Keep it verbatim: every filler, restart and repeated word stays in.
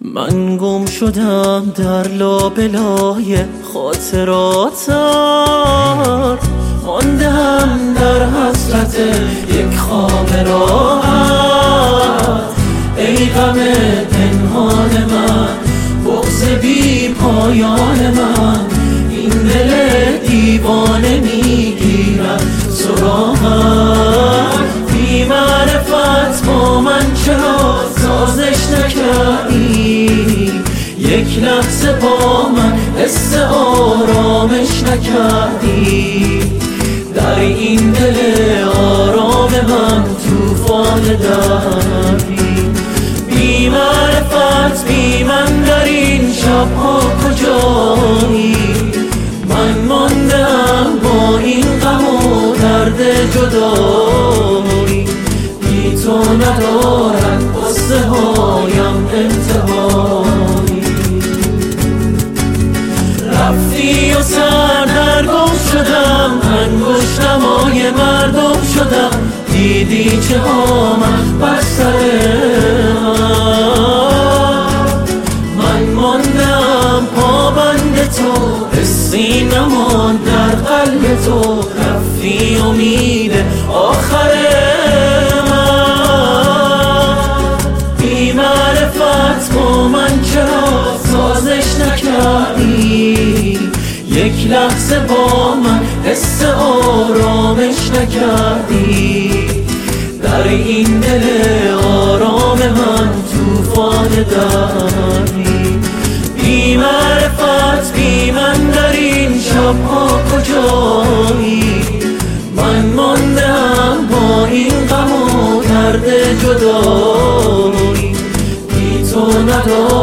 من گم شدم در لابلای خاطراتم، ماندم در حسرت یک خواب راحت. ای غم پنهان من، بغض بی پایان من، این دل دیوانه میگیرد سراغم. بی معرفت با من چرا سازش نکردی؟ یک لحظه با من حس آرامش نکردی؟ در این دل آرام من توفان دردی. بی معرفت بی من در این شبها کجایی؟ من ماندم با این غم و درد جدایی. بی تو ندارد قصه هایم انتهایی. رفتی و سردرگم شدم، انگشتمای مردم شدم. دیدی چه ها من بر سر من ماندم پابند تو، حسی نماند در قلب تو. رفتی امید آخر من. بی معرفت با من چرا سازش نکردی؟ یک لحظه با من حس آرامش نکردی؟ در این دل آرام من توفان دردی. بی معرفت بی من در این شبها کجایی؟ من ماندم با این غم و درد جدایی. بی تو ندارم